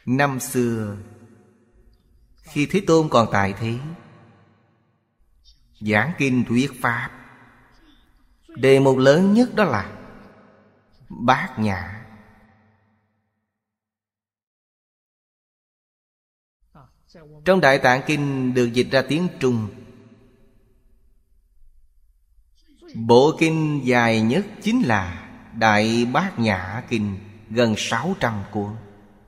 Năm xưa khi Thế Tôn còn tại thế, giảng kinh thuyết pháp, đề mục lớn nhất đó là Bát Nhã. Trong Đại Tạng Kinh được dịch ra tiếng Trung. Bộ kinh dài nhất chính là Đại Bát Nhã Kinh, gần 600 cuốn.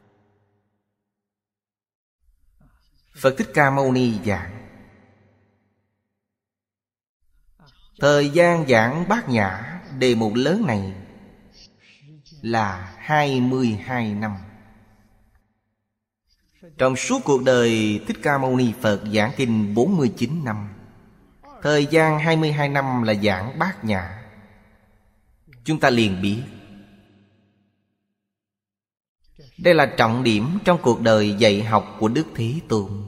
Phật Thích Ca Mâu Ni giảng. Thời gian giảng Bát Nhã đề mục lớn này là 22 năm. Trong suốt cuộc đời Thích Ca Mâu Ni Phật giảng kinh 49 năm, thời gian 22 năm là giảng Bát Nhã. Chúng ta liền biết đây là trọng điểm trong cuộc đời dạy học của Đức Thế Tôn.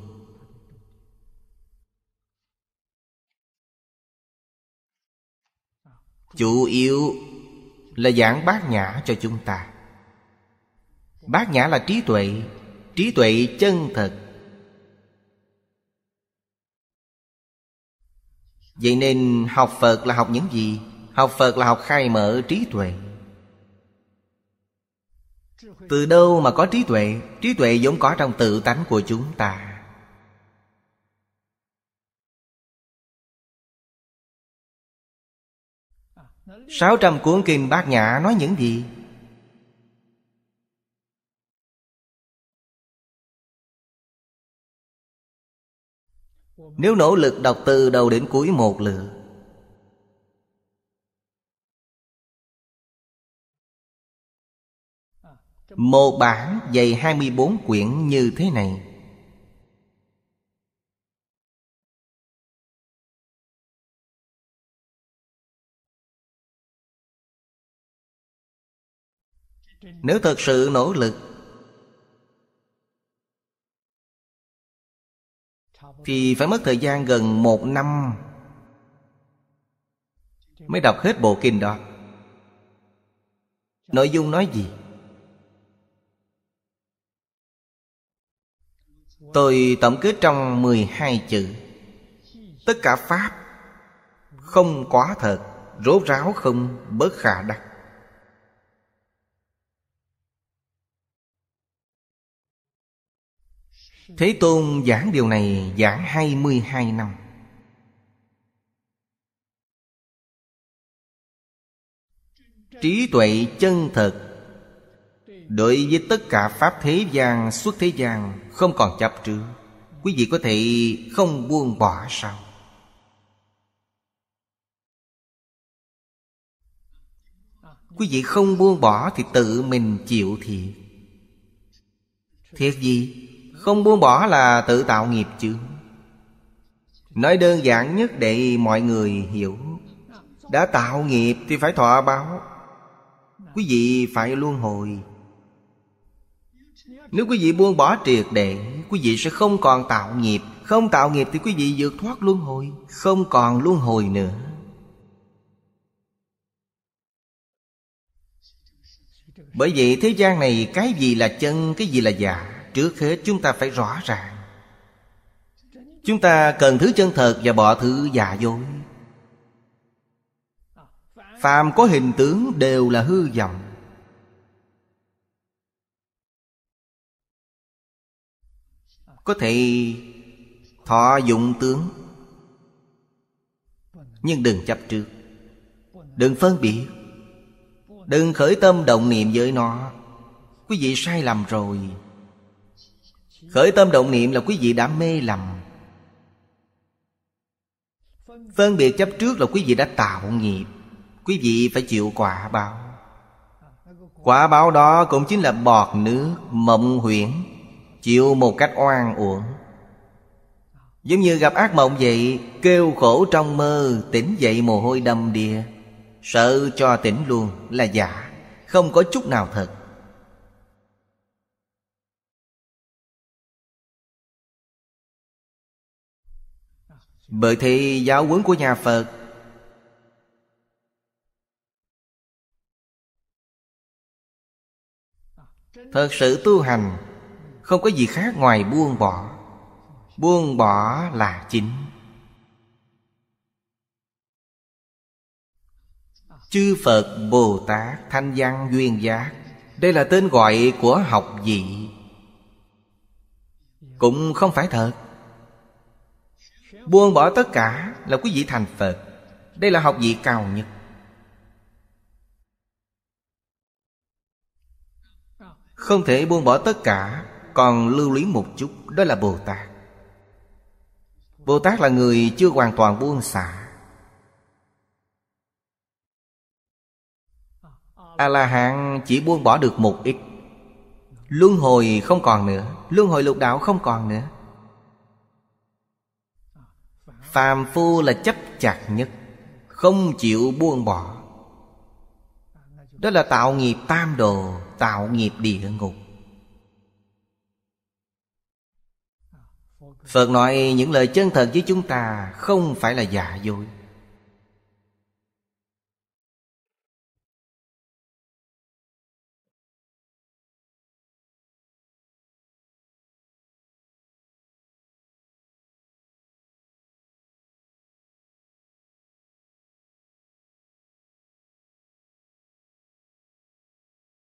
Chủ yếu là giảng Bát Nhã cho chúng ta. Bát Nhã là trí tuệ, trí tuệ chân thật. Vậy nên học Phật là học những gì? Học Phật là học khai mở trí tuệ. Từ đâu mà có trí tuệ? Trí tuệ vốn có trong tự tánh của chúng ta. Sáu trăm cuốn kinh Bát Nhã nói những gì? Nếu nỗ lực đọc từ đầu đến cuối một lượt, một bản dày 24 quyển như thế này, nếu thật sự nỗ lực thì phải mất thời gian gần 1 năm mới đọc hết bộ kinh đó. Nội dung nói gì? Tôi tổng kết trong 12 chữ: tất cả pháp không quá thật, rốt ráo không, bất khả đắc. Thế Tôn giảng điều này giảng 22 năm. Trí tuệ chân thật đối với tất cả pháp thế gian, xuất thế gian không còn chấp trước. Quý vị có thể không buông bỏ sao? Quý vị không buông bỏ thì tự mình chịu thiệt. Thiệt gì? Không buông bỏ là tự tạo nghiệp chướng. Nói đơn giản nhất để mọi người hiểu. Đã tạo nghiệp thì phải thọ báo. Quý vị phải luân hồi. Nếu quý vị buông bỏ triệt để, quý vị sẽ không còn tạo nghiệp. Không tạo nghiệp thì quý vị vượt thoát luân hồi, không còn luân hồi nữa. Bởi vậy thế gian này cái gì là chân, cái gì là giả, trước hết chúng ta phải rõ ràng. Chúng ta cần thứ chân thật và bỏ thứ giả dối. Phàm có hình tướng đều là hư vọng. Có thể thọ dụng tướng, nhưng đừng chấp trước, đừng phân biệt, đừng khởi tâm động niệm với nó. Quý vị sai lầm rồi. Khởi tâm động niệm là quý vị đã mê lầm. Phân biệt chấp trước là quý vị đã tạo nghiệp. Quý vị phải chịu quả báo. Quả báo đó cũng chính là bọt nước, mộng huyễn, chịu một cách oan uổng. Giống như gặp ác mộng vậy, kêu khổ trong mơ, tỉnh dậy mồ hôi đầm đìa, sợ cho tỉnh luôn, là giả, không có chút nào thật. Bởi thế giáo huấn của nhà Phật thật sự tu hành Không có gì khác ngoài buông bỏ. Buông bỏ là chính. Chư Phật Bồ Tát Thanh Văn Duyên Giác, đây là tên gọi của học vị, cũng không phải thật. Buông bỏ tất cả là quý vị thành Phật. Đây là học vị cao nhất. Không thể buông bỏ tất cả, còn lưu luyến một chút, đó là Bồ Tát. Bồ Tát là người chưa hoàn toàn buông xả. A-la-hán chỉ buông bỏ được một ít. Luân hồi không còn nữa, luân hồi lục đạo không còn nữa. Phàm phu là chấp chặt nhất, không chịu buông bỏ. Đó là tạo nghiệp tam đồ, tạo nghiệp địa ngục. Phật nói những lời chân thật với chúng ta không phải là giả dối.